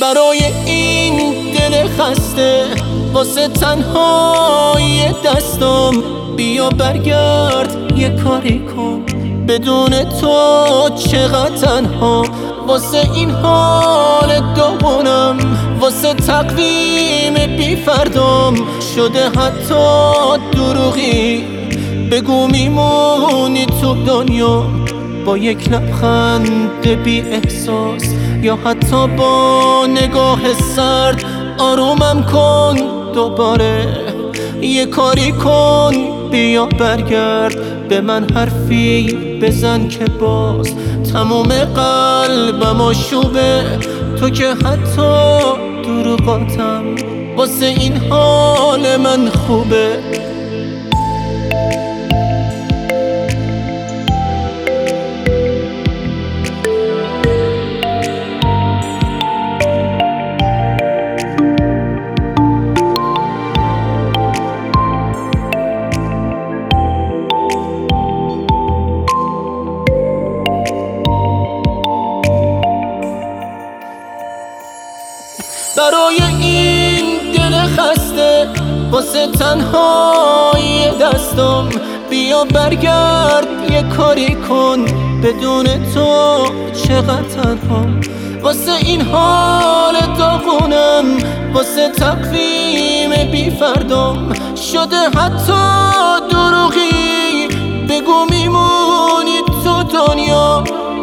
برای این دل خسته واسه تنهایی دستم بیا برگرد یه کاری کن، بدون تو چقدر تنها. واسه این حال داغونم، واسه تقویم بی فردام شده حتی دروغی. بگو میمونی تو دنیا با یک لبخند بی احساس، یا حتی با نگاه سرد آرومم کن دوباره. یه کاری کن بیا برگرد به من، حرفی بزن که باز تموم قلبم آشوبه. تو که حتی دروغاتم واسه این حال من خوبه. برای این دل خسته واسه تنهایی دستم بیا برگرد یه کاری کن، بدون تو چقدر تنهام. واسه این حال داغونم، واسه تقویم بی فردام شده حتی دروغی. بگو میمونی تو دنیا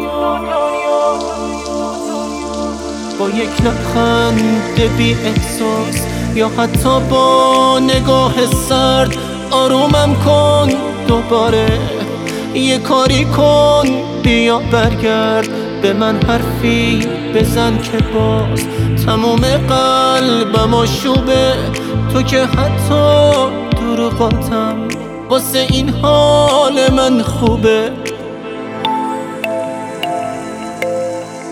با یک لبخند بی احساس، یا حتی با نگاه سرد آرومم کن دوباره. یه کاری کن بیا برگرد به من، حرفی بزن که باز تموم قلبم آشوبه. تو که حتی دروغاتم واسه این حال من خوبه.